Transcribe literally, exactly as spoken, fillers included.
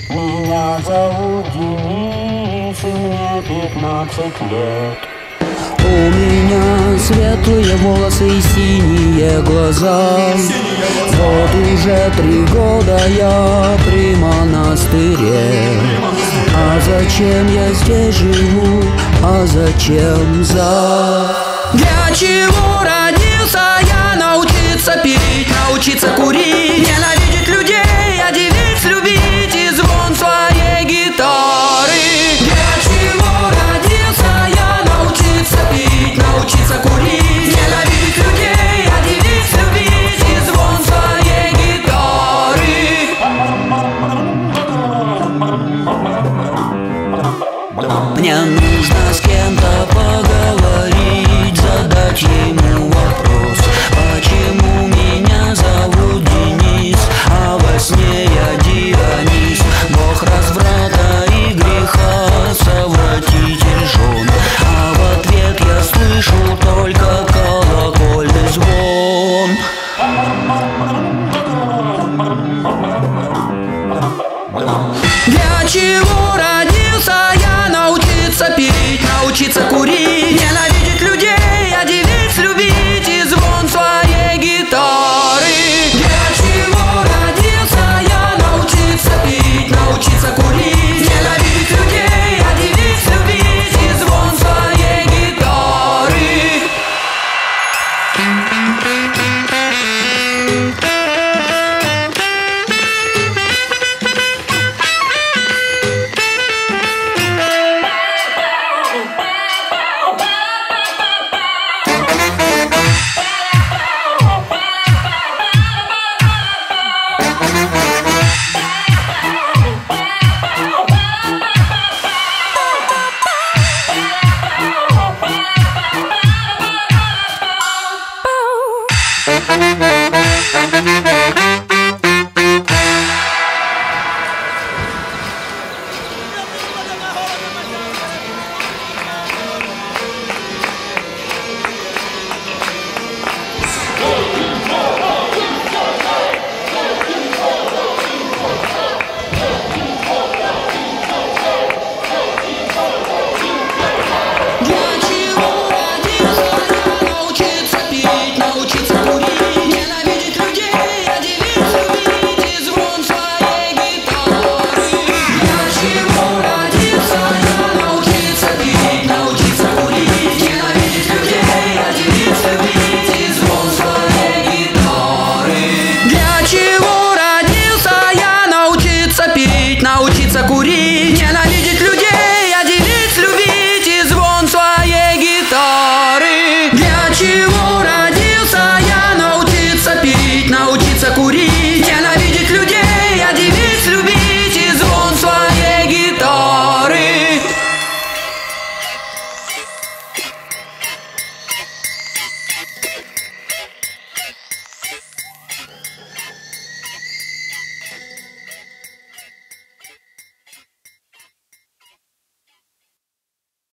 Меня зовут Денис, и мне пятнадцать лет. У меня светлые волосы и синие глаза. Вот уже три года я при монастыре. А зачем я здесь живу? А зачем за? Для чего родился я? Научиться пить, научиться курить, ненавидеть людей, а девиц любить и звон своей гитары. Для чего родился я? Научиться пить, научиться курить, ненавидеть людей, а девиц любить и звон своей гитары. Мне